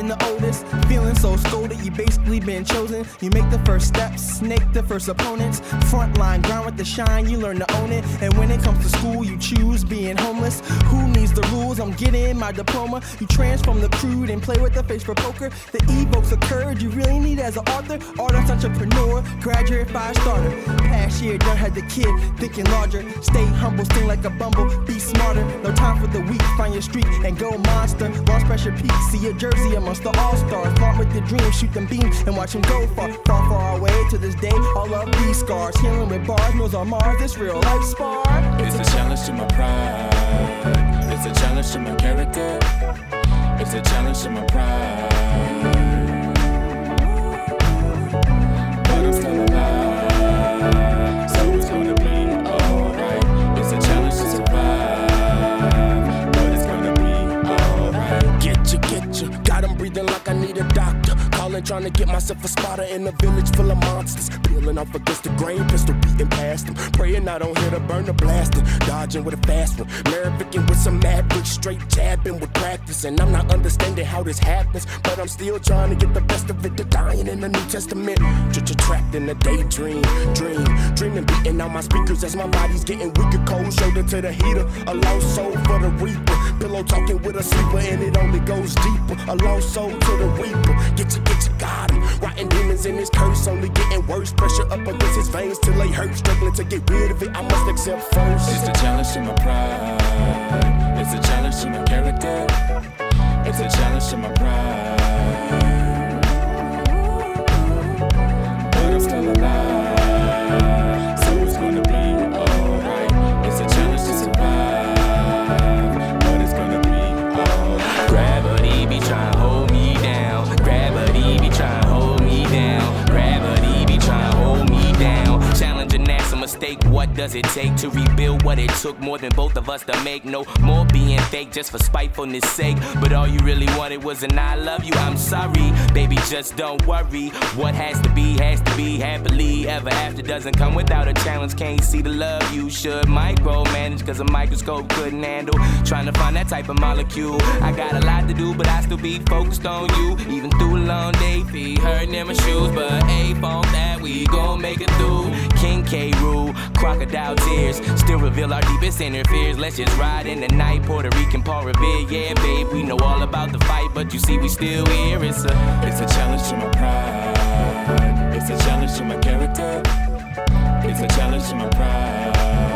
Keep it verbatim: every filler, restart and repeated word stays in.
being the oldest, feeling so scolded, you basically been chosen. You make the first steps, snake the first opponents. Frontline, ground with the shine, you learn to own it. And when it comes to school, you choose being homeless. Who needs the rules? I'm getting my diploma. You transform the crude and play with the face for poker. The evokes the courage you really need as an author, artist, entrepreneur, graduate, five starter. Past year, done had the kid, thinking larger. Stay humble, sting like a bumble, be smarter. No time for the weak, find your streak and go monster. Lost pressure peak, see your jersey amongst the all-stars. Flaunt with your dreams, shoot them beams and watch them go far. Far, far away to this day, all of these scars. Healing with bars, meals on Mars, this real life spar. It's a challenge to my pride. It's a challenge to my character. It's a challenge to my pride. But I'm still alive, so it's gonna be alright. It's a challenge to survive, but it's gonna be alright. Get you, get you, got 'em breathing like I need a doctor. Calling, trying to get myself a spotter in a village full of monsters. Peeling off against the grain, pistol beating past them. Praying I don't hit a burner blasting. Dodging with a fast one. Marivicking with some maverick, straight jabbing with practice. And I'm not understanding how this happens, but I'm still trying to get the best of it. The dying in the New Testament. Trapped in a daydream, dream, dreaming, beating out my speakers as my body's getting weaker. Cold shoulder to the heater, a lost soul for the reaper. Pillow talking with a sleeper and it only goes deeper. A lost soul to the reaper. Get you, get you, got him. Rotten demons in his curse, only getting worse. Pressure up against his veins till they hurt. Struggling to get rid of it, I must accept first. It's a challenge to my pride. It's a challenge to my character. It's a challenge to my pride. But I'm still alive, so it's gonna be alright. It's a challenge to survive, but it's gonna be alright. Gravity be trying to hold me down. Gravity be trying to hold me down. Gravity be trying to hold me down. Challenging that's a mistake. What does it take to rebuild what it took more than both of us to make? No more being fake just for spitefulness sake. But all you really wanted was an I love you. I'm sorry, baby, just don't worry. What has to be, has to be. Happily ever after doesn't come without a challenge. Can't see the love you should micromanage, cause a microscope couldn't handle trying to find that type of molecule. I got a lot to do, but I still be focused on you. Even through a long day, feet hurting in my shoes, but a phone that we gon' make it through. King K. Rool, crocodile tears still reveal our deepest inner fears. Let's just ride in the night, Puerto Rican Paul Revere. Yeah, babe, we know all about the fight, but you see we still here. It's a, it's a challenge to my pride. It's a challenge to my character. It's a challenge to my pride.